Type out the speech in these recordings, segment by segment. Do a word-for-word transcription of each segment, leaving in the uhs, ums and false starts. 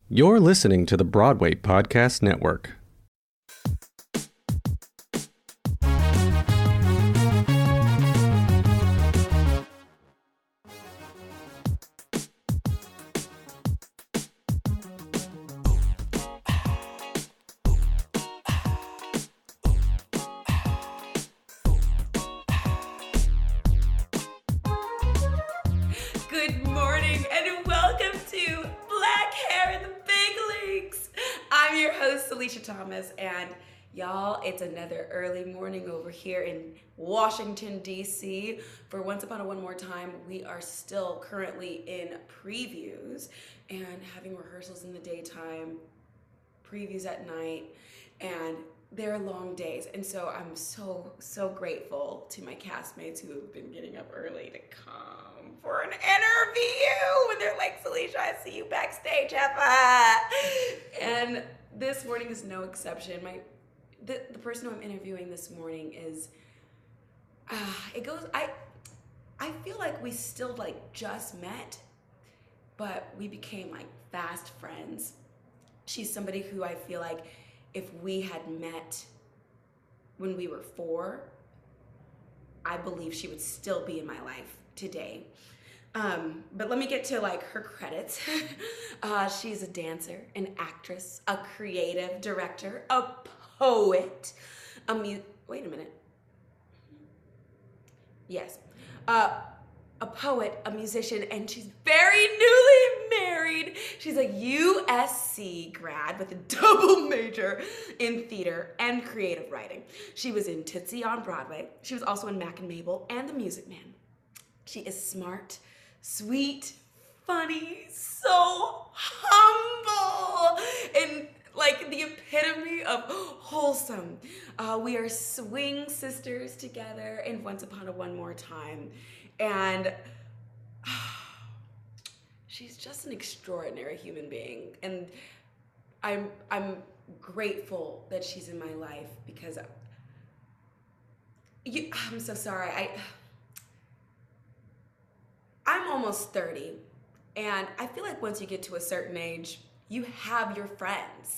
You're listening to the Broadway Podcast Network. Good morning and welcome to Black Hair in the Big Leagues. I'm your host, Alicia Thomas, and y'all, it's another early morning over here in Washington, D C For Once Upon a One More Time. We are still currently in previews and having rehearsals in the daytime, previews at night, and they're long days. And so I'm so, so grateful to my castmates who have been getting up early to come for an interview. And they're like, Celicia, I see you backstage, Effa. And this morning is no exception. My the, the person who I'm interviewing this morning is, uh, it goes, I, I feel like we still like just met, but we became like fast friends. She's somebody who I feel like if we had met when we were four, I believe she would still be in my life today. Um, but let me get to like her credits. uh, she's a dancer, an actress, a creative director, a poet, a mu- wait a minute. Yes. Uh, a poet, a musician, and she's very newly married. She's a U S C grad with a double major in theater and creative writing. She was in Tootsie on Broadway. She was also in Mac and Mabel and The Music Man. She is smart, sweet, funny, so humble, and like the epitome of wholesome. Uh, we are swing sisters together in Once Upon a One More Time. And she's just an extraordinary human being. And I'm I'm grateful that she's in my life because you, I'm so sorry. I I'm almost thirty, and I feel like once you get to a certain age, you have your friends.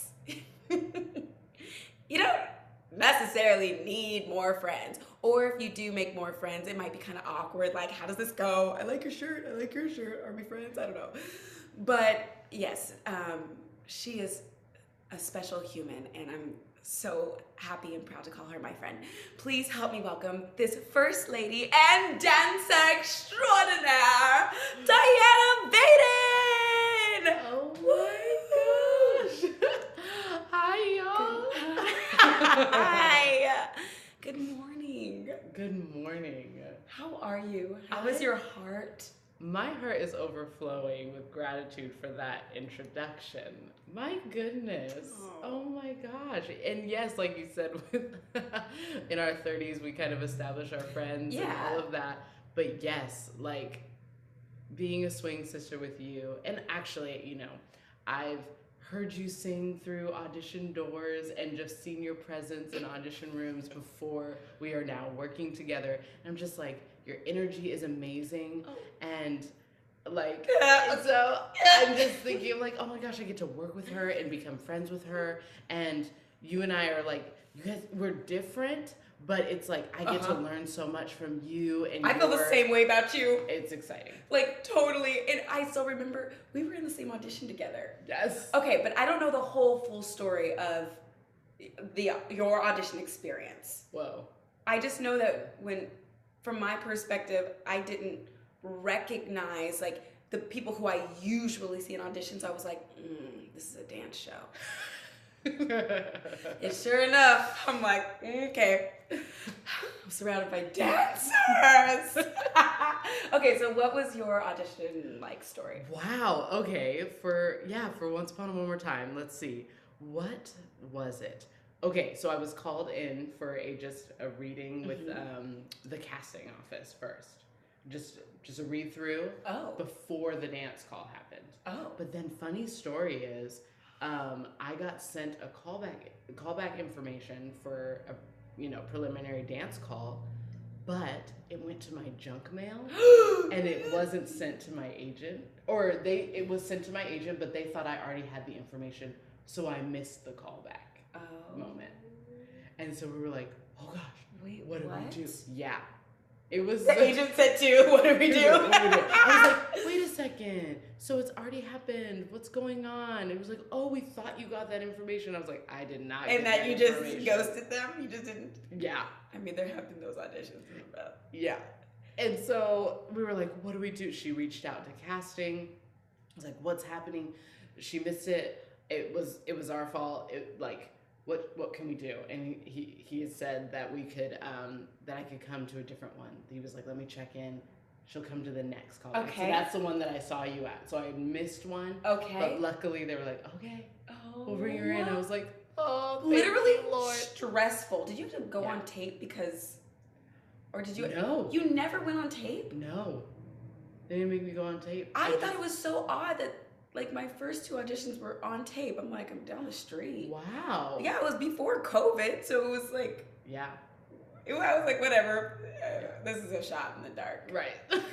You don't necessarily need more friends. Or if you do make more friends, it might be kind of awkward. Like, how does this go? I like your shirt. I like your shirt. Are we friends? I don't know. But yes, um, she is a special human, and I'm so happy and proud to call her my friend. Please help me welcome this First Lady and dancer extraordinaire, Diana Vaden! Oh my gosh! Hi, y'all! Hi! Good morning. Good morning. How are you? How is I- your heart? My heart is overflowing with gratitude for that introduction. My goodness. Aw. Oh my gosh. And yes, like you said, with in our thirties, we kind of establish our friends and Yeah. all of that. But yes, like being a swing sister with you, and actually, you know, I've heard you sing through audition doors and just seen your presence in audition rooms before we are now working together. And I'm just like, your energy is amazing. Oh. And like, Yeah. so I'm just thinking like, oh my gosh, I get to work with her and become friends with her. And you and I are like, you guys, we're different, but it's like, I get Uh-huh. to learn so much from you. And I feel the your- same way about you. It's exciting. Like, totally. And I still remember we were in the same audition together. Yes. Okay, but I don't know the whole full story of the your audition experience. Whoa. I just know that when, from my perspective, I didn't recognize like the people who I usually see in auditions. I was like, mm, this is a dance show. And sure enough, I'm like, okay, I'm surrounded by dancers. Okay, so what was your audition like story? Wow. Okay. For yeah, for Once Upon a One More Time. Let's see. What was it? Okay, so I was called in for a just a reading with Mhm. um, the casting office first. Just just a read through Oh. before the dance call happened. Oh. But then funny story is, um, I got sent a callback callback information for a you know preliminary dance call, but it went to my junk mail and it wasn't sent to my agent, or they it was sent to my agent, but they thought I already had the information, so I missed the callback Oh. moment. And so we were like, oh gosh, Wait, what do what? we do? Yeah. It was The agent said too, what do we do? What do we do? I was like, wait a second. So it's already happened. What's going on? It was like, oh, we thought you got that information. I was like, I did not. And get that you just information. ghosted them? You just didn't? Yeah. I mean, there have been those auditions in the past. Yeah. And so we were like, what do we do? She reached out to casting. I was like, what's happening? She missed it. It was it was our fault. It like what what can we do? And he he, he had said that we could um that I could come to a different one. He was like, let me check in. She'll come to the next call. Okay. So that's the one that I saw you at. So I missed one. Okay. But luckily they were like, okay, Oh. we'll bring her in. I was like, oh, thank Literally you, Lord. stressful. Did you have to go Yeah. on tape because, or did you? No. You never went on tape? No. They didn't make me go on tape. I just- thought it was so odd that like my first two auditions were on tape. I'm like, I'm down the street. Wow. Yeah, it was before COVID, so it was like, Yeah. it, I was like, whatever. Uh, this is a shot in the dark. Right.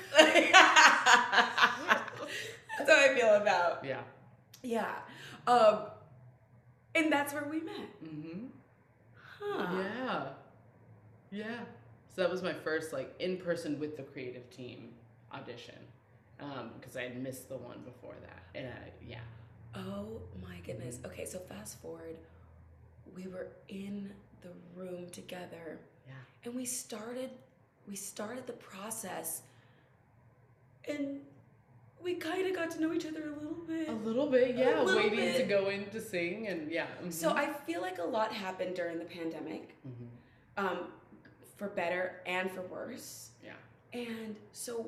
That's how I feel about. Yeah. Yeah. Um, and that's where we met. Mm-hmm. Huh. Yeah. Yeah. So that was my first like in person with the creative team audition, um, because I had missed the one before that, and I, yeah. Oh my goodness. Okay, so fast forward, we were in the room together, Yeah. and we started, we started the process, and we kind of got to know each other a little bit. A little bit, yeah. little Waiting bit. to go in to sing, and yeah. mhm. So I feel like a lot happened during the pandemic, Mhm. um, for better and for worse. Yeah. And so,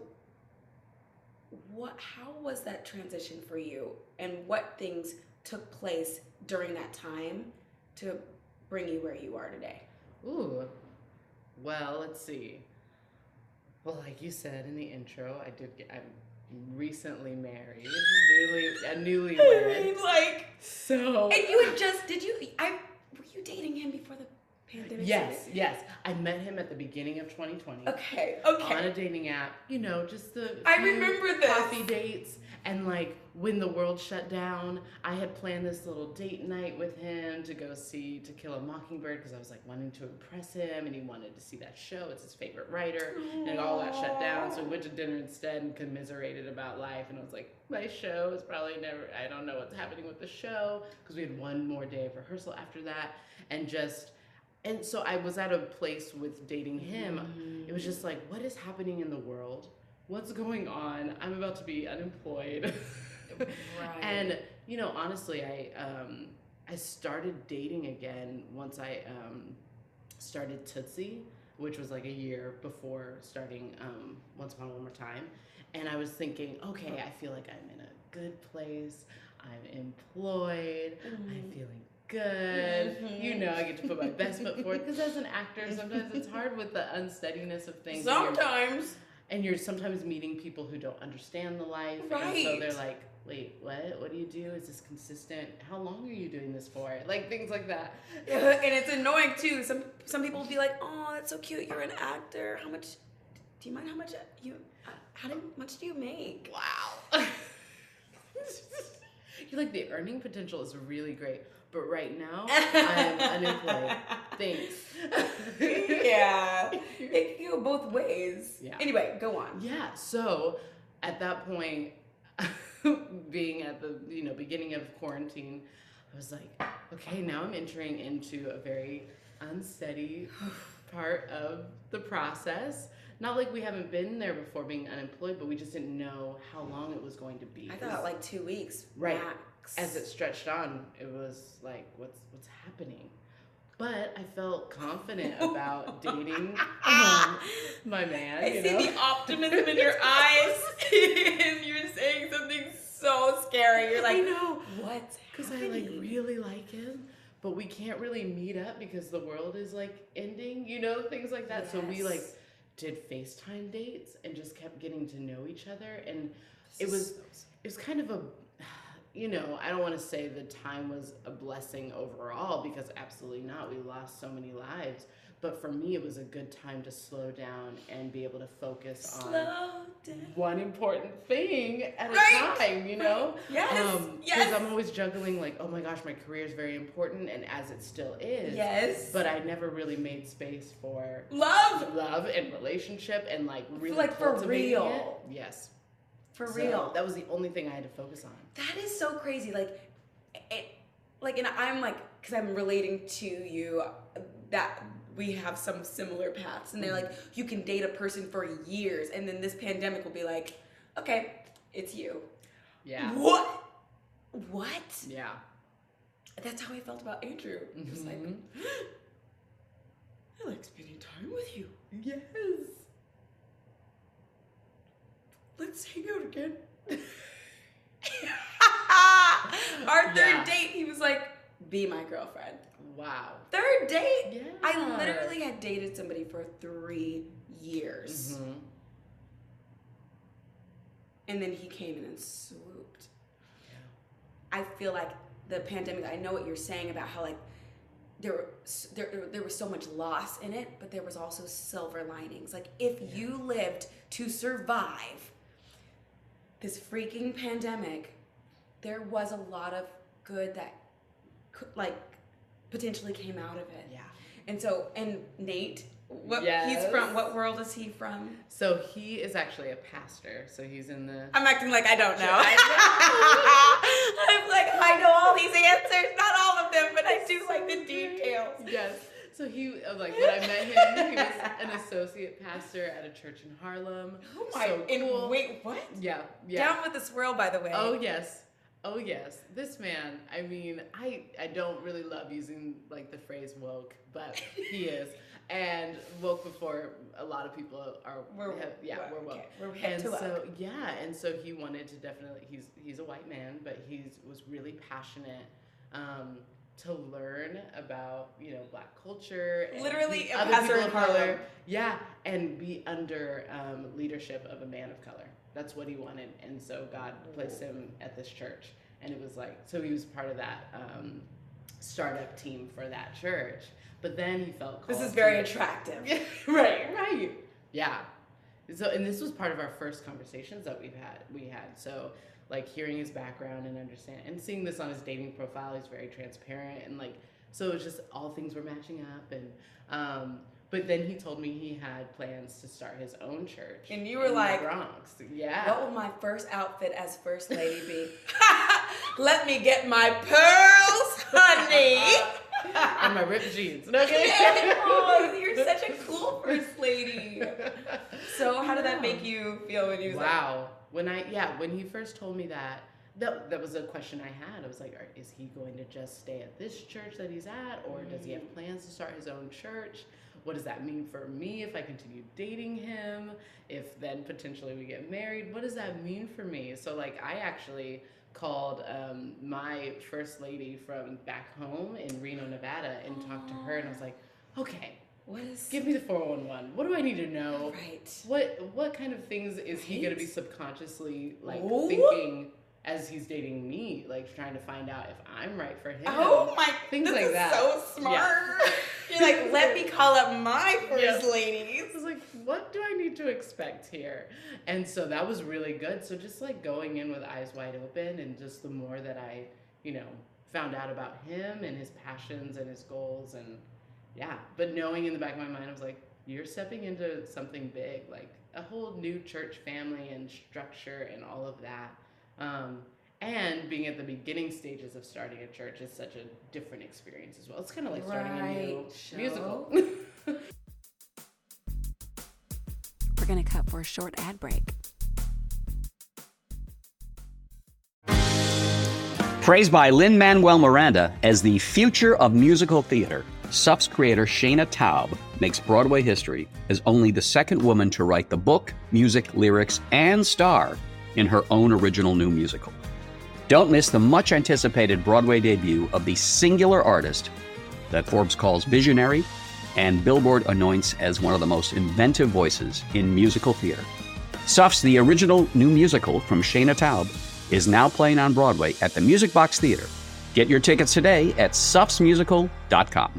what? How was that transition for you, and what things took place during that time to bring you where you are today? Ooh. Well, let's see. Well, like you said in the intro, I did get. I'm recently married, newly a newlywed. like, So. and you had just did you? I were you dating him before the pandemic? Yes, started? yes. I met him at the beginning of twenty twenty. Okay. On Okay. a dating app, you know, just the I few remember this. coffee dates, and like when the world shut down, I had planned this little date night with him to go see To Kill a Mockingbird because I was like wanting to impress him, and he wanted to see that show. It's his favorite writer, and all that shut down. So we went to dinner instead and commiserated about life. And I was like, my show is probably never. I don't know what's happening with the show because we had one more day of rehearsal after that, and just. And so I was at a place with dating him. It was just like, what is happening in the world? What's going on? I'm about to be unemployed. Right. And, you know, honestly, I um, I started dating again once I um, started Tootsie, which was like a year before starting um, Once Upon One More Time. And I was thinking, okay, I feel like I'm in a good place. I'm employed. I'm feeling good. Mhm. You know, I get to put my best foot forward. Because as an actor, sometimes it's hard with the unsteadiness of things. and you're- Sometimes. And you're sometimes meeting people who don't understand the life. And so Right. they're like, wait, what? What do you do? Is this consistent? How long are you doing this for? Like things like that. Yeah, and it's annoying too. Some some people will be like, "Oh, that's so cute. You're an actor. How much? Do you mind how much you? How do- much do you make?" Wow. You're like, the earning potential is really great. But right now, I'm unemployed. Thanks. Yeah, it can go both ways. Yeah. Anyway, go on. Yeah, so at that point, being at the you know beginning of quarantine, I was like, okay, now I'm entering into a very unsteady part of the process. Not like we haven't been there before being unemployed, but we just didn't know how long it was going to be. I thought like two weeks. Right. Max. As it stretched on, it was like, what's what's happening? But I felt confident about dating um, my man. I you see know? the optimism in your eyes, and you're saying something so scary. You're like, I know. what's Because I happening? like really like him, but we can't really meet up because the world is like ending, you know, things like that. So we Yes. like did FaceTime dates and just kept getting to know each other, and it was it was kind of a, you know, I don't want to say the time was a blessing overall, because absolutely not. We lost so many lives. But for me, it was a good time to slow down and be able to focus Slow on down. one important thing at Right. a time, you know? Yes. Um, Yes. Because I'm always juggling, like, oh my gosh, my career is very important, and as it still is. Yes. But I never really made space for Love. love and relationship and, like, really like, for cultivating real. it. Yes. For So real. that was the only thing I had to focus on. That is so crazy. Like, it, like, and I'm like, because I'm relating to you, that we have some similar paths, and they're like, you can date a person for years, and then this pandemic will be like, okay, it's you. Yeah. What? What? Yeah. That's how I felt about Andrew. He was like, Mhm. I like spending time with you. Yes. Let's hang out again. Our third Yeah. date, he was like, be my girlfriend. Wow. Third date? Yeah. I literally had dated somebody for three years. Mm-hmm. And then he came in and swooped. I feel like the pandemic, I know what you're saying about how, like, there were, there, there was so much loss in it, but there was also silver linings. Like, if you lived to survive this freaking pandemic, there was a lot of good that could, like, potentially came out of it. Yeah. And so, and Nate, what he's Yes. from, what world is he from? So he is actually a pastor. So he's in the. I'm acting like I don't know. I I'm like, I know all these answers, not all of them, but I do like the details. Yes. So he, uh, like, when I met him, he was an associate pastor at a church in Harlem. Oh my, So and cool. wait, what? Yeah. Yeah. Down with the swirl, by the way. Oh yes. Oh yes. This man, I mean, I I don't really love using like the phrase woke, but he is. And woke before a lot of people are We're- have, yeah, we're- we're woke. okay, we're hip and to so woke. yeah, and so he wanted to definitely he's he's a white man, but he's was really passionate um to learn about, you know, Black culture and Literally be a other pastor people in of color. Harlem. Yeah, and be under um, leadership of a man of color. That's what he wanted, and so God placed him at this church, and it was like, so he was part of that um, startup team for that church. But then he felt called. This is very to- attractive. Yeah, right, right, yeah. So, and this was part of our first conversations that we've had. We had so like hearing his background and understand and seeing this on his dating profile. He's very transparent and like so. It was just all things were matching up and. Um, But then he told me he had plans to start his own church. And you were in the like, Bronx. Yeah. What will my first outfit as first lady be? Let me get my pearls, honey. And my ripped jeans. No, okay. Oh, you're such a cool first lady. So how did that make you feel when you was Wow. When I, yeah, when he first told me that, that, that was a question I had. I was like, are, is he going to just stay at this church that he's at? Or does he have plans to start his own church? What does that mean for me if I continue dating him? If then potentially we get married, what does that mean for me? So like I actually called um, my first lady from back home in Reno, Nevada and talked to her and I was like, okay, What is give me the four one one. What do I need to know? right? What what kind of things is he going to be Right. subconsciously like Ooh. thinking as he's dating me, like trying to find out if I'm right for him? Oh my, Things this like is that. so smart. Yeah. You're like, let me call up my first Yeah. ladies. I was like, what do I need to expect here? And so that was really good. So just like going in with eyes wide open and just the more that I, you know, found out about him and his passions and his goals and yeah, but knowing in the back of my mind, I was like, you're stepping into something big, like a whole new church family and structure and all of that. Um, and being at the beginning stages of starting a church is such a different experience as well. It's kind of like starting a new Right, show. musical. We're going to cut for a short ad break. Praised by Lin-Manuel Miranda as the future of musical theater, S U F's creator Shayna Taub makes Broadway history as only the second woman to write the book, music, lyrics, and star in her own original new musical. Don't miss the much-anticipated Broadway debut of the singular artist that Forbes calls visionary and Billboard anoints as one of the most inventive voices in musical theater. S U F's the original new musical from Shayna Taub is now playing on Broadway at the Music Box Theater. Get your tickets today at suffs musical dot com.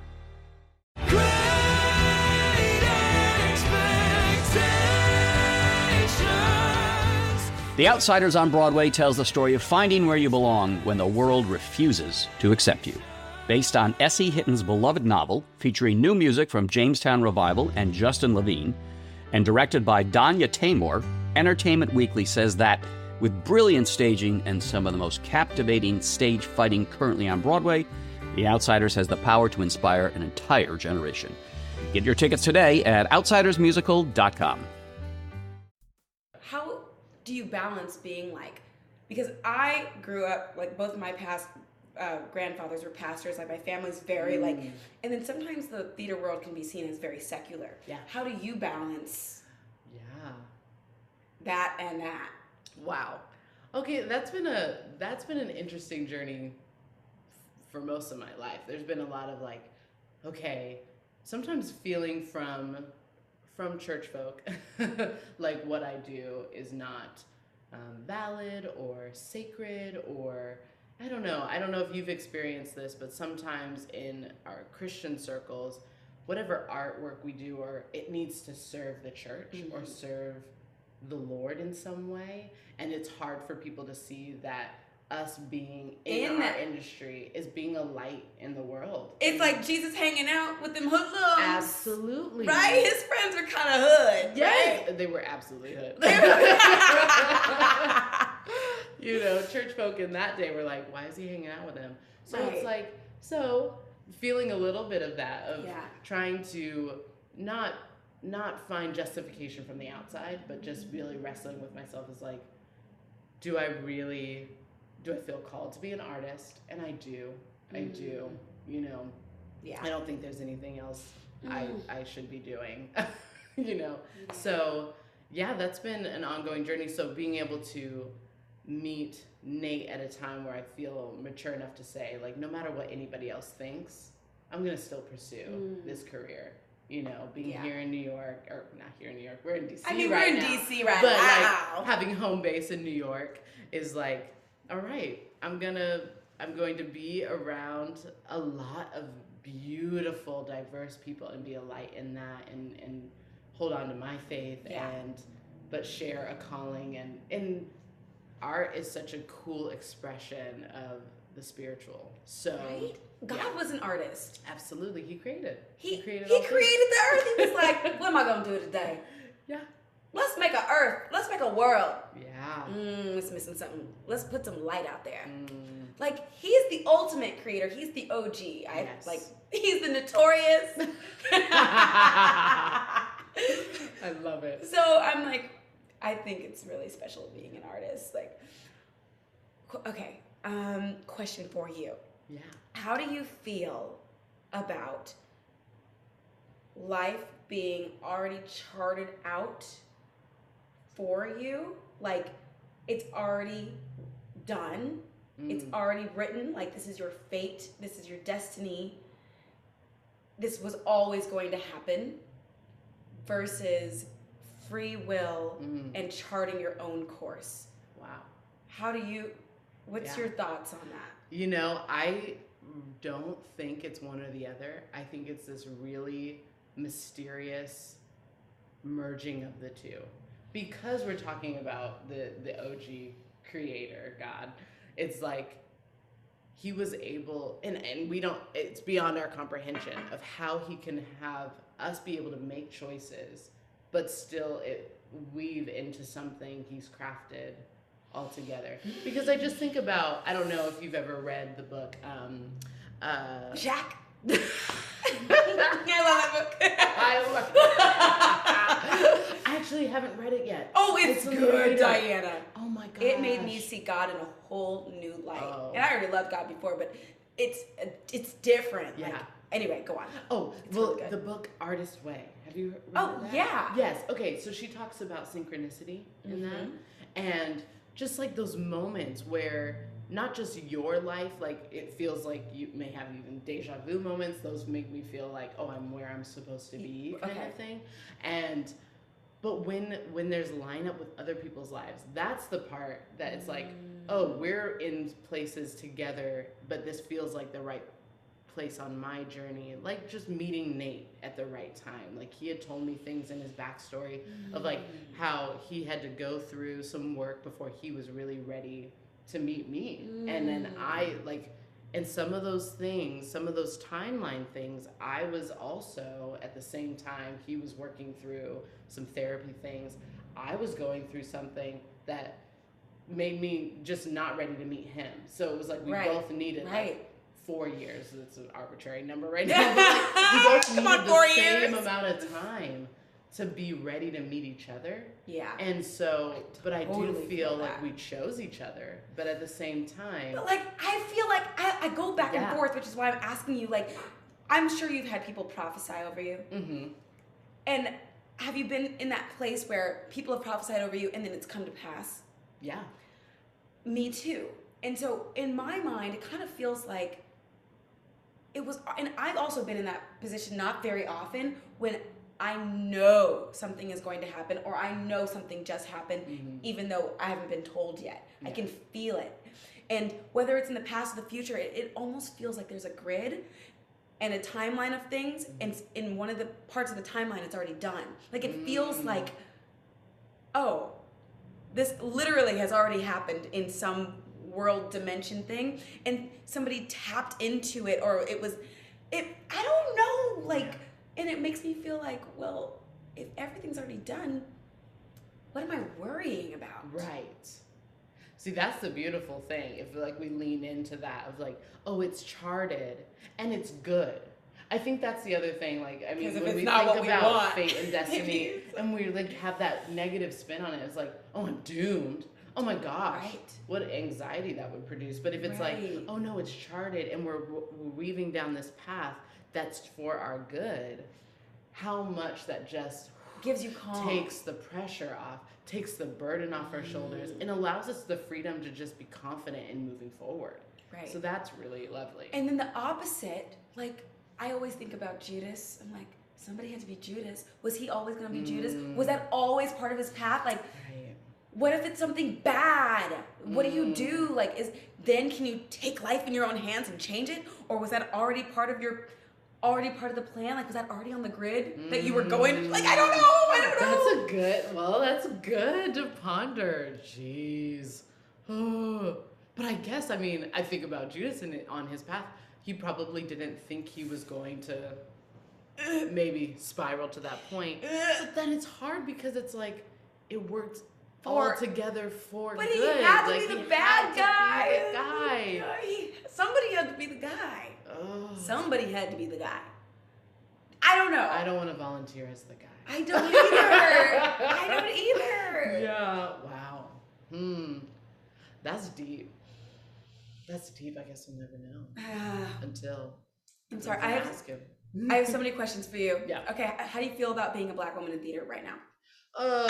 The Outsiders on Broadway tells the story of finding where you belong when the world refuses to accept you. Based on S E. Hitton's beloved novel, featuring new music from Jamestown Revival and Justin Levine, and directed by Danya Taymor, Entertainment Weekly says that, with brilliant staging and some of the most captivating stage fighting currently on Broadway, The Outsiders has the power to inspire an entire generation. Get your tickets today at outsiders musical dot com. How do you balance being like, because I grew up, like both of my past uh, grandfathers were pastors, like my family's very mm. like, and then sometimes the theater world can be seen as very secular. Yeah. How do you balance yeah. that and that? Wow. Okay, that's been a that's been an interesting journey for most of my life. There's been a lot of like, okay, sometimes feeling from from church folk like what I do is not um, valid or sacred, or I don't know. I don't know if you've experienced this, but sometimes in our Christian circles, whatever artwork we do, or it needs to serve the church mm-hmm. or serve the Lord in some way, and it's hard for people to see that us being in, in our that. industry is being a light in the world. It's like Jesus hanging out with them hoodlums. Absolutely. Right? His friends were kind of hood. Yes. Right? They were absolutely hood. You know, church folk in that day were like, why is he hanging out with them? So right. It's like, so feeling a little bit of that, of yeah. trying to not not find justification from the outside, but just really wrestling with myself is like, do I really, do I feel called to be an artist? And I do, I mm. do, you know, yeah. I don't think there's anything else mm. I, I should be doing, you know? Yeah. So yeah, that's been an ongoing journey. So being able to meet Nate at a time where I feel mature enough to say, like, no matter what anybody else thinks, I'm going to still pursue mm. this career. You know, being yeah. here in New York, or not here in New York, we're in D C I mean, right we're in now. D C right but now. Like having home base in New York is like, all right, I'm gonna, I'm going to be around a lot of beautiful, diverse people and be a light in that, and and hold on to my faith yeah. and, but share a calling, and and art is such a cool expression of the spiritual. So. Right? God yeah. was an artist. Absolutely, he created. He, he created. He all created things. the earth. He was like, "What am I gonna do today? Yeah. Let's make a earth. Let's make a world. Yeah. Mm, it's missing something. Let's put some light out there. Mm. Like he's the ultimate creator. He's the O G. I yes. like. He's the notorious. I love it. So I'm like, I think it's really special being an artist. Like, okay. Um, question for you. Yeah. How do you feel about life being already charted out for you? Like, it's already done. Mm. It's already written. Like, this is your fate. This is your destiny. This was always going to happen. Versus free will mm. and charting your own course. Wow. How do you... What's yeah. your thoughts on that? You know, I don't think it's one or the other. I think it's this really mysterious merging of the two. Because we're talking about the, the O G creator, God, it's like he was able, and, and we don't, it's beyond our comprehension of how he can have us be able to make choices, but still it weave into something he's crafted altogether. Because I just think about, I don't know if you've ever read the book, um, uh, Jack. I love that book. I love it. I actually haven't read it yet. Oh, it's, it's good, Diana. Oh my god. It made me see God in a whole new light. Oh. And I already loved God before, but it's it's different. Yeah. Like, anyway, go on. Oh, it's well, really the book Artist Way. Have you read oh, that? yeah. Yes. Okay, so she talks about synchronicity in mm-hmm. that. And just like those moments where not just your life, like it feels like you may have even deja vu moments. Those make me feel like, oh, I'm where I'm supposed to be kind okay. of thing. And But when when there's lineup with other people's lives, that's the part that it's like, oh, we're in places together, but this feels like the right place on my journey. Like just meeting Nate at the right time. Like he had told me things in his backstory mm. of like how he had to go through some work before he was really ready to meet me. Mm. And then I like, and some of those things, some of those timeline things, I was also at the same time he was working through some therapy things. I was going through something that made me just not ready to meet him. So it was like we right. both needed right. like four years. It's an arbitrary number right now. But like, we both needed on, the same years. amount of time to be ready to meet each other. Yeah. And so, I but I totally do feel, feel like we chose each other. But at the same time. But like, I feel like I, I go back yeah. and forth, which is why I'm asking you, like, I'm sure you've had people prophesy over you. Mm-hmm. And have you been in that place where people have prophesied over you and then it's come to pass? Yeah. Me too. And so in my mind, it kind of feels like it was, and I've also been in that position not very often when I know something is going to happen or I know something just happened, mm-hmm. even though I haven't been told yet. Yeah. I can feel it. And whether it's in the past or the future, it, it almost feels like there's a grid and a timeline of things. Mm-hmm. And in one of the parts of the timeline, it's already done. Like it mm-hmm. feels like, oh, this literally has already happened in some world dimension thing. And somebody tapped into it or it was, it. I don't know, like, yeah. And it makes me feel like, well, if everything's already done, what am I worrying about? Right. See, that's the beautiful thing. If like we lean into that of like, oh, it's charted and it's good. I think that's the other thing. Like, I mean, when we think about fate and destiny and we like have that negative spin on it, it's like, oh, I'm doomed. Oh my gosh, right. What anxiety that would produce. But if it's right. like, oh no, it's charted and we're, we're weaving down this path that's for our good, how much that just gives you calm, takes the pressure off, takes the burden off our shoulders, and allows us the freedom to just be confident in moving forward. Right. So that's really lovely. And then the opposite, like I always think about Judas. I'm like, somebody had to be Judas. Was he always going to be mm. Judas? Was that always part of his path? Like, right. What if it's something bad? What mm. do you do? Like, is then can you take life in your own hands and change it, or was that already part of your? Already part of the plan? Like, was that already on the grid mm. that you were going? Like, I don't know. I don't know. That's a good, well, that's good to ponder. Jeez. Oh. But I guess, I mean, I think about Judas and on his path, he probably didn't think he was going to maybe spiral to that point. But then it's hard because it's like, it worked all together for but good. But he had to like, be the bad guy. Be the guy. He, somebody had to be the guy. Oh. Somebody had to be the guy. I don't know. I don't want to volunteer as the guy. I don't either. I don't either. Yeah. Wow. Hmm. That's deep. That's deep. I guess we'll never know uh, until. I'm sorry. I have. I have so many questions for you. Yeah. Okay. How do you feel about being a Black woman in theater right now? Oh.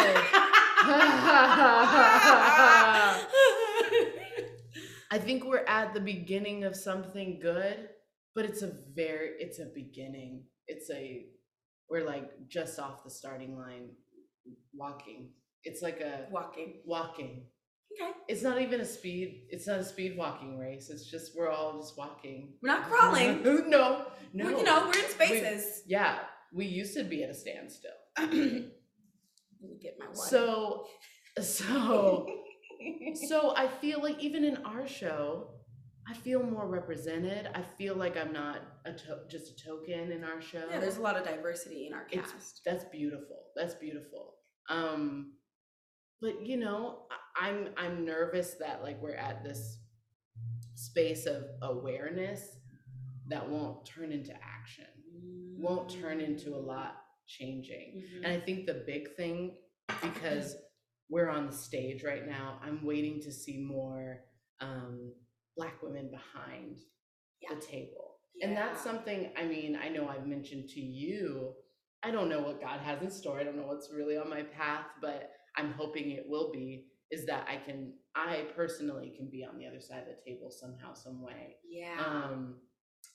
I think we're at the beginning of something good. But it's a very, it's a beginning. It's a, we're like just off the starting line, walking. It's like a walking, walking. Okay. It's not even a speed. It's not a speed walking race. It's just we're all just walking. We're not crawling. no, no. Well, you know, we're in spaces. We, yeah, we used to be at a standstill. Let me get my water. So, so, so I feel like even in our show. I feel more represented. I feel like I'm not a to- just a token in our show. Yeah, there's a lot of diversity in our cast. It's, that's beautiful. That's beautiful. Um, but you know, I, I'm I'm nervous that like we're at this space of awareness that won't turn into action, mm-hmm. won't turn into a lot changing. Mm-hmm. And I think the big thing, because we're on the stage right now, I'm waiting to see more. Um, Black women behind yeah. the table. Yeah. And that's something, I mean, I know I've mentioned to you, I don't know what God has in store. I don't know what's really on my path, but I'm hoping it will be, is that I can, I personally can be on the other side of the table somehow, some way. Yeah. Um,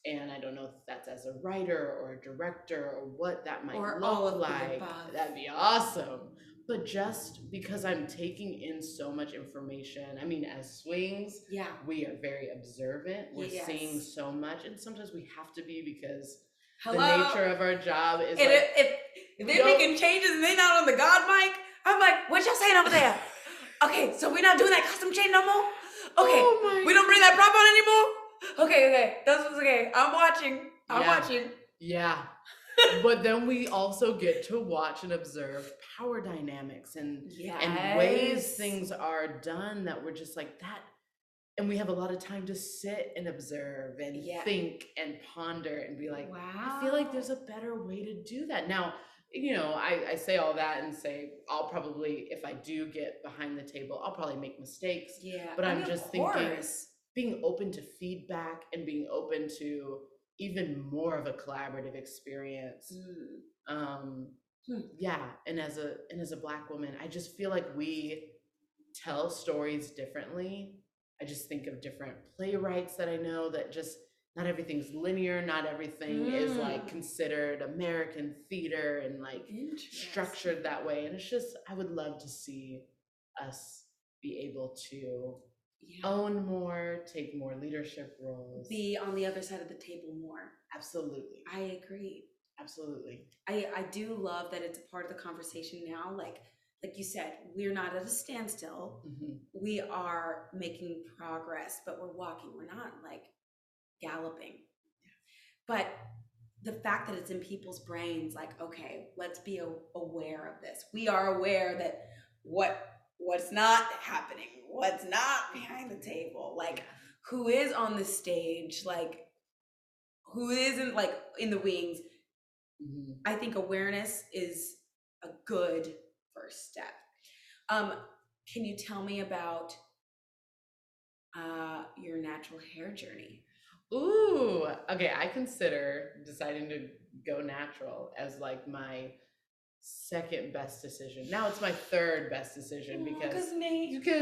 And I don't know if that's as a writer or a director or what that might Or look all of the like. above. That'd be awesome. But just because I'm taking in so much information, I mean, as swings, Yeah. we are very observant. We're Yes. seeing so much, and sometimes we have to be because Hello? the nature of our job is And like, if, if, if we they're don't- making changes and they're not on the God mic, I'm like, what y'all saying over there? Okay, so we're not doing that costume change no more? Okay, Oh my we don't bring that prop on anymore? Okay, okay, that's what's okay. I'm watching. I'm Yeah. watching. yeah. But then we also get to watch and observe power dynamics and Yes. and ways things are done that we're just like that. And we have a lot of time to sit and observe and Yeah. think and ponder and be like, Wow. I feel like there's a better way to do that. Now, you know, I, I say all that and say, I'll probably, if I do get behind the table, I'll probably make mistakes. Yeah. But I I'm mean, just of thinking, course. being open to feedback and being open to even more of a collaborative experience. Mm. Um, Hmm. yeah, and as a and as a Black woman, I just feel like we tell stories differently. I just think of different playwrights that I know that just not everything's linear, not everything is like Mm. considered American theater and like Interesting. structured that way. And it's just, I would love to see us be able to Yeah. own more, take more leadership roles. Be on the other side of the table more. Absolutely. I agree. Absolutely. I, I do love that it's a part of the conversation now. Like like you said, we're not at a standstill. Mhm. We are making progress, but we're walking. We're not like galloping. But the fact that it's in people's brains, like, okay, let's be a, aware of this. We are aware that what what's not happening, what's not behind the table, like who is on the stage, like who isn't like in the wings. Mhm. I think awareness is a good first step. Um, can you tell me about uh, your natural hair journey? Ooh, okay. I consider deciding to go natural as like my second best decision. Now it's my third best decision because Nate. because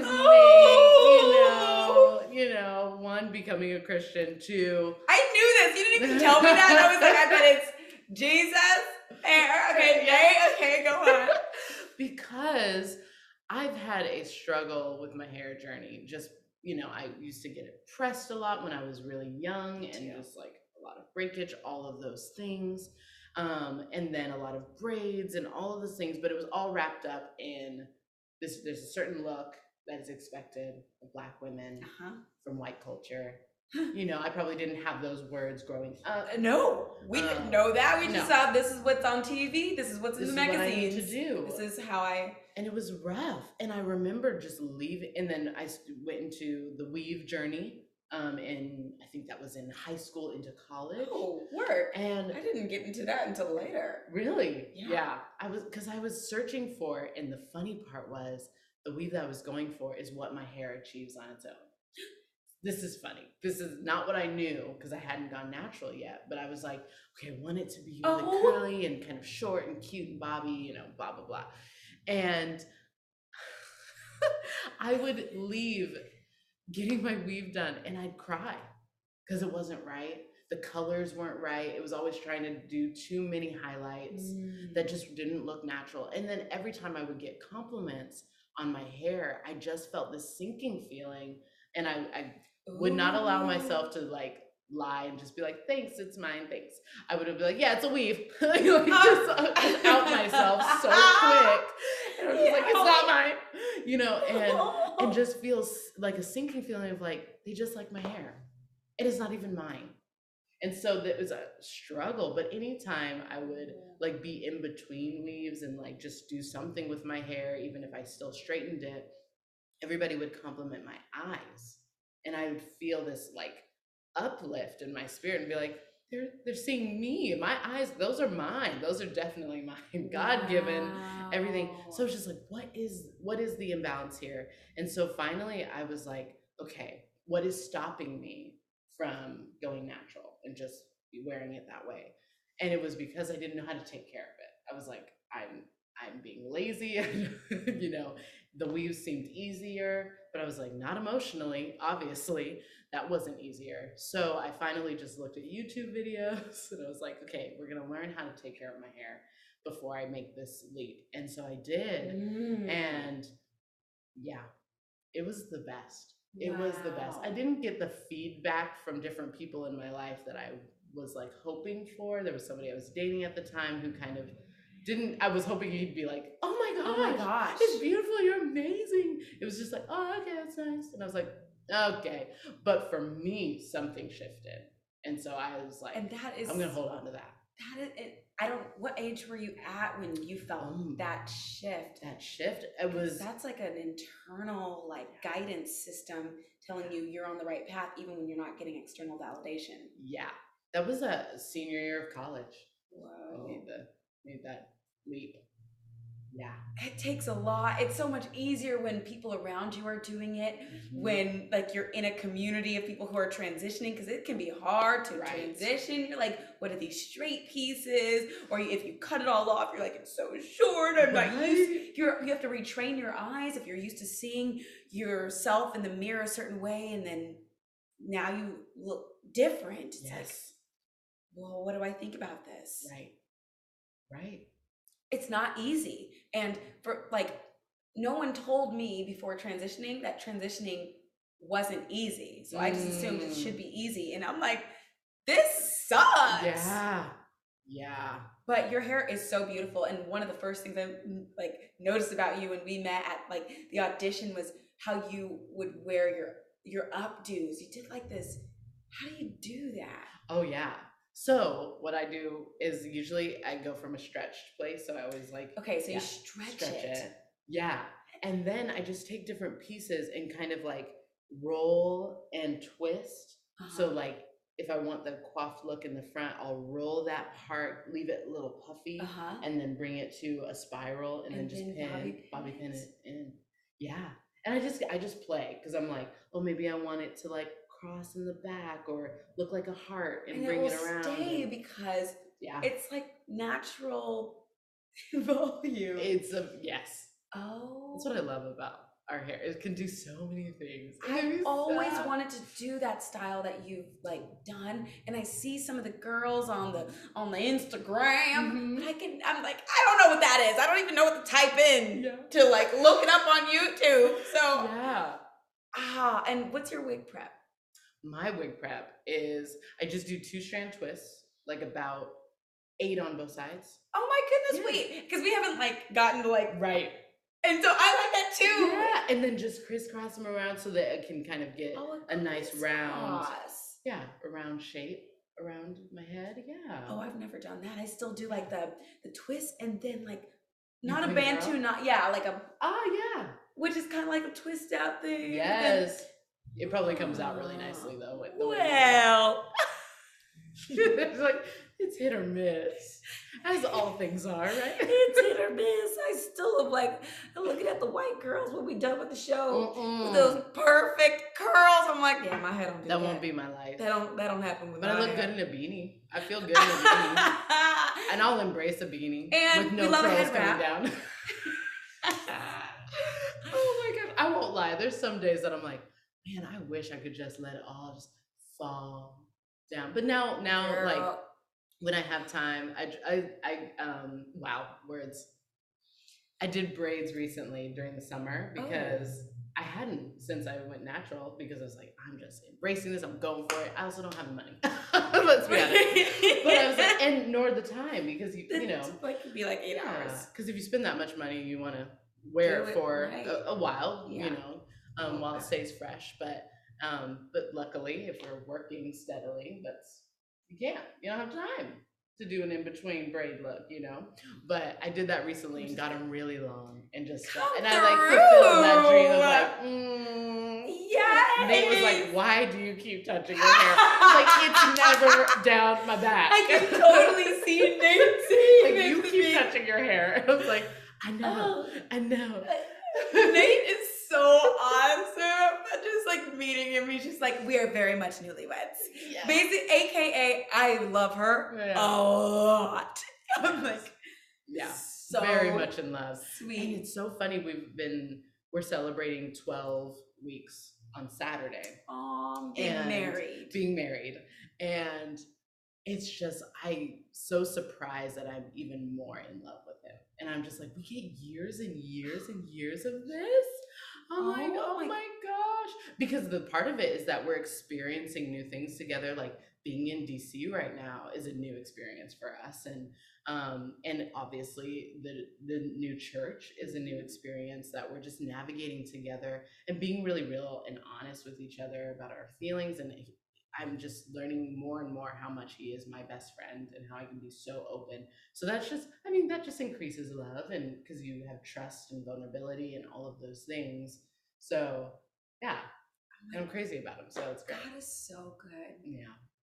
Oh! Nate, you know, you know, one, becoming a Christian, two, I knew this. You didn't even tell me that. I was like, I bet it's Jesus hair. Okay, Nate. Okay, go on. because I've had a struggle with my hair journey. Just, you know, I used to get it pressed a lot when I was really young Me and too. just like a lot of breakage, all of those things. Um, and then a lot of braids and all of those things, but it was all wrapped up in this, there's a certain look that is expected of Black women Uh-huh. from white culture. You know, I probably didn't have those words growing up. Uh, no, we Um, didn't know that. We just no. saw this is what's on T V. This is what's This in the is what I need magazines. to do. This is how I. And it was rough. And I remember just leaving, and then I s- went into the weave journey. Um, and I think that was in high school into college. Oh, work. And I didn't get into that until later. really, Yeah. yeah, I was, because I was searching for, and the funny part was the weave that I was going for is what my hair achieves on its own. This is funny. This is not what I knew because I hadn't gone natural yet. But I was like, okay, I want it to be really Oh. curly and kind of short and cute and bobby, you know, blah blah blah. And I would leave getting my weave done and I'd cry because it wasn't right. The colors weren't right. It was always trying to do too many highlights that just didn't look natural. And then every time I would get compliments on my hair, I just felt this sinking feeling. And I, I would not allow myself to like lie and just be like, thanks, it's mine, thanks. I would be like, yeah, it's a weave. like, just, just out myself so quick. And I was just like, it's not mine. You know, and, and just feels like a sinking feeling of like, they just like my hair. It is not even mine. And so that was a struggle, but anytime I would like be in between weaves and like just do something with my hair, even if I still straightened it, everybody would compliment my eyes. And I would feel this like uplift in my spirit and be like, they're they're seeing me. My eyes, those are mine. Those are definitely mine. God-given, everything. So it's just like, what is what is the imbalance here? And so finally I was like, okay, what is stopping me from going natural and just wearing it that way? And it was because I didn't know how to take care of it. I was like, I'm I'm being lazy. You know, the weaves seemed easier, but I was like, not emotionally, obviously. That wasn't easier. So I finally just looked at YouTube videos and I was like, okay, we're going to learn how to take care of my hair before I make this leap. And so I did. Mm. And yeah, it was the best. It Wow. was the best. I didn't get the feedback from different people in my life that I was like hoping for. There was somebody I was dating at the time who kind of didn't, I was hoping he'd be like, oh my gosh, Oh my gosh. it's beautiful, you're amazing. It was just like, oh, okay, that's nice. And I was like, okay. But for me, something shifted. And so I was like, And that is I'm going to hold on to that. That is, it, I don't, what age were you at when you felt Um, that shift? That shift, it was, That's like an internal like guidance system telling you you're on the right path even when you're not getting external validation. yeah, that was a senior year of college. I Whoa. made the, made that leap. Yeah. It takes a lot. It's so much easier when people around you are doing it, Mhm. when like you're in a community of people who are transitioning, because it can be hard to Right. transition. You're like, what are these straight pieces? Or if you cut it all off, you're like, it's so short. I'm not used. You're you have to retrain your eyes if you're used to seeing yourself in the mirror a certain way, and then now you look different. It's like, Yes. well, what do I think about this? Right. Right. It's not easy. And for like, no one told me before transitioning that transitioning wasn't easy. So I just assumed it should be easy. And I'm like, this sucks. Yeah. Yeah. But your hair is so beautiful. And one of the first things I like noticed about you when we met at like the audition was how you would wear your your updos. You did like this. How do you do that? Oh yeah. So what I do is usually I go from a stretched place. So I always like Okay, so yeah, you stretch, it. Yeah. And then I just take different pieces and kind of like roll and twist. Uh-huh. So like if I want the coiffed look in the front, I'll roll that part, leave it a little puffy, Uh-huh. and then bring it to a spiral and, then And just then pin, bobby bobby, pin pin it. it in. Yeah. And I just I just play because I'm like, oh, maybe I want it to like cross in the back or look like a heart and, And bring it it, will around. stay and- because yeah. it's like natural volume. It's a yes. Oh. That's what I love about our hair. It can do so many things. It can I've be always so- wanted to do that style that you've like done, and I see some of the girls on the on the Instagram. Mhm. But I can, I'm like, I don't know what that is. I don't even know what to type in Yeah. to like look it up on YouTube. So Yeah. ah, and what's your wig prep? My wig prep is I just do two strand twists, like about eight on both sides. Oh my goodness, Yeah. wait, because we haven't like gotten to like, Right. and so I like that too. Yeah. And then just crisscross them around so that it can kind of get Oh, a nice round, crisscross. yeah, a round shape around my head. Yeah. Oh, I've never done that. I still do like the the twist and then like You not a bring it bantu, up? not yeah, like a Ah, yeah. which is kind of like a twist out thing. Yes. It probably comes out really nicely though. With the way Well, it's like it's hit or miss, as all things are, right? it's hit or miss. I still am like looking at the white girls when we done with the show Mm-mm. with those perfect curls. I'm like, yeah, my head don't do that. That won't be my life. That don't that don't happen with But my I look hair. good in a beanie. I feel good in a beanie. And I'll embrace a beanie And with we no love a curls head coming wrap. down. Oh my god. I won't lie. There's some days that I'm like, man, I wish I could just let it all just fall down. But now now like Girl. when I have time, I I I um wow, words. I did braids recently during the summer because I hadn't since I went natural because I was like, I'm just embracing this, I'm going for it. I also don't have the money. Let's be honest. But I was like, and nor the time because you you know like it'd be like eight hours. because if you spend that much money, you want to wear Do it it for right. a, a while, Yeah. you know, um, while it stays fresh. But um, but luckily, if you're working steadily, that's you can't. You don't have time to do an in between braid look, you know. But I did that recently and got them really long and just Come and I like fulfilled that dream of through. like. Mm. Yes. Nate was like, "Why do you keep touching your hair? Like it's never down my back." I can totally see Nate like saying you this to keep me. touching your hair. I was like, "I know, Oh. I know." Nate is so awesome. Just like meeting him, he's just like, we are very much newlyweds. Yeah. Basically, A K A, I love her Yeah. a lot. I'm like, Yeah. so very much in love. Sweet. And it's so funny. We've been we're celebrating twelve weeks on Saturday. Um, being and married. Being married. And it's just, I'm so surprised that I'm even more in love with him. And I'm just like, we get years and years and years of this? I'm like, oh my, my gosh. Because the part of it is that we're experiencing new things together. Like being in D C right now is a new experience for us. And um, and obviously the, the new church is a new experience that we're just navigating together and being really real and honest with each other about our feelings. And I'm just learning more and more how much he is my best friend and how I can be so open. So that's just, I mean, that just increases love, and because you have trust and vulnerability and all of those things. So yeah, and I'm crazy about him. So it's great. God is so good. Yeah.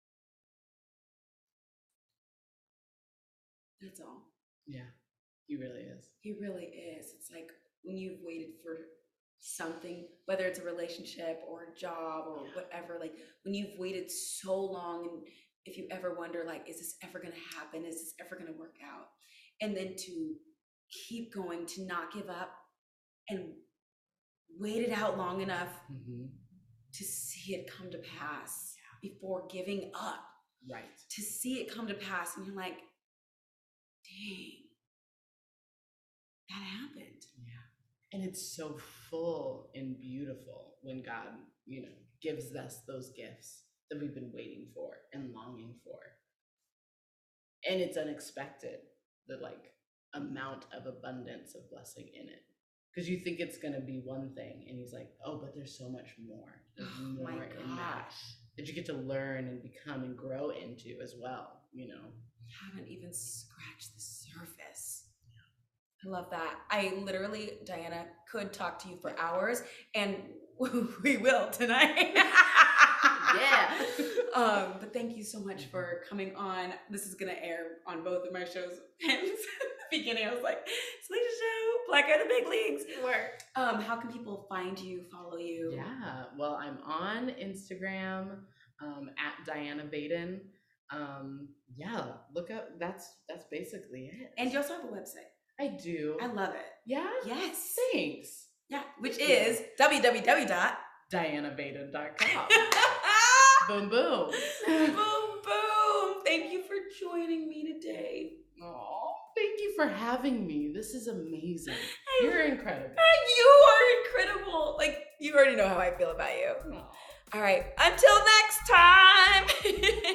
That's all. Yeah, he really is. He really is. It's like when you've waited for something, whether it's a relationship or a job or yeah. whatever, like when you've waited so long, and if you ever wonder, like, is this ever going to happen? Is this ever going to work out? And then to keep going, to not give up and wait it out long enough mm-hmm. to see it come to pass yeah. before giving up. Right. To see it come to pass, and you're like, dang, that happened. Yeah. And it's so full and beautiful when God, you know, gives us those gifts that we've been waiting for and longing for. And it's unexpected, the like amount of abundance of blessing in it. Because you think it's going to be one thing, and he's like, oh, but there's so much more. There's oh more in that that you get to learn and become and grow into as well, you know. Haven't even scratched the surface. I love that. I literally, Diana, could talk to you for hours, and we will tonight. Yeah. Um, but thank you so much for coming on. This is gonna air on both of my shows. And at the beginning, I was like, Salisha Show, Black Hair in the Big Leagues. Work. Um, how can people find you, follow you? Yeah. Well, I'm on Instagram um, at Diana Baden. Um, yeah, look up, that's that's basically it. And you also have a website. I do. I love it. Yeah? Yes. Thanks. Yeah, which is w w w dot diana baden dot com. Boom, boom. Boom, boom. Thank you for joining me today. Oh, thank you for having me. This is amazing. You're incredible. You are incredible. Like, you already know how I feel about you. Oh. All right, until next time.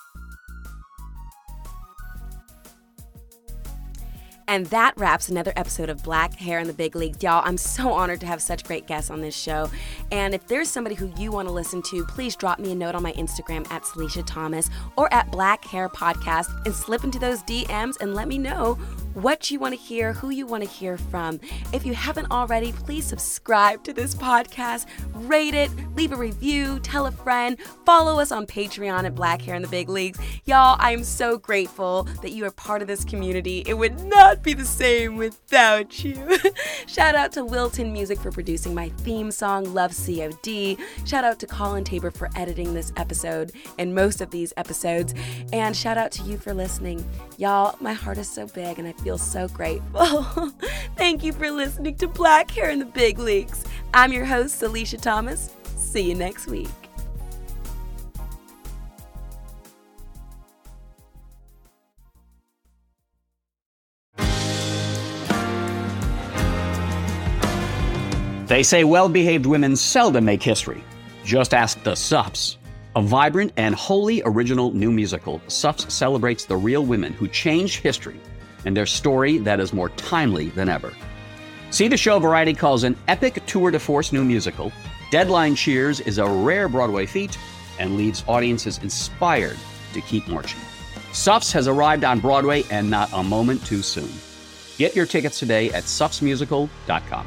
And that wraps another episode of Black Hair in the Big Leagues. Y'all, I'm so honored to have such great guests on this show. And if there's somebody who you want to listen to, please drop me a note on my Instagram at Salisha Thomas or at Black Hair Podcast and slip into those D Ms and let me know what you want to hear, who you want to hear from. If you haven't already, please subscribe to this podcast, rate it, leave a review, tell a friend, follow us on Patreon at Black Hair in the Big Leagues. Y'all, I am so grateful that you are part of this community. It would not be the same without you. Shout out to Wilton Music for producing my theme song, Love C O D. Shout out to Colin Tabor for editing this episode and most of these episodes. And shout out to you for listening. Y'all, my heart is so big and I feel so grateful. Thank you for listening to Black Hair in the Big Leagues. I'm your host, Salisha Thomas. See you next week. They say well-behaved women seldom make history. Just ask the Sups. A vibrant and wholly original new musical, Sups celebrates the real women who changed history and their story that is more timely than ever. See the show Variety calls an epic tour de force new musical. Deadline cheers is a rare Broadway feat and leaves audiences inspired to keep marching. Sups has arrived on Broadway and not a moment too soon. Get your tickets today at sups musical dot com.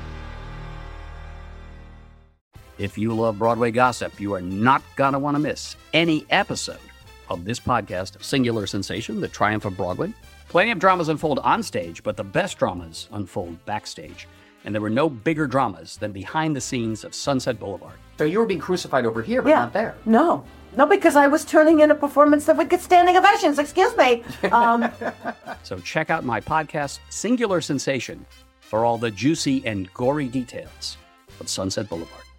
If you love Broadway gossip, you are not going to want to miss any episode of this podcast, Singular Sensation, The Triumph of Broadway. Plenty of dramas unfold on stage, but the best dramas unfold backstage. And there were no bigger dramas than behind the scenes of Sunset Boulevard. So you were being crucified over here, but yeah. not there. No, No, because I was turning in a performance that would get standing ovations. Excuse me. Um, So check out my podcast, Singular Sensation, for all the juicy and gory details of Sunset Boulevard.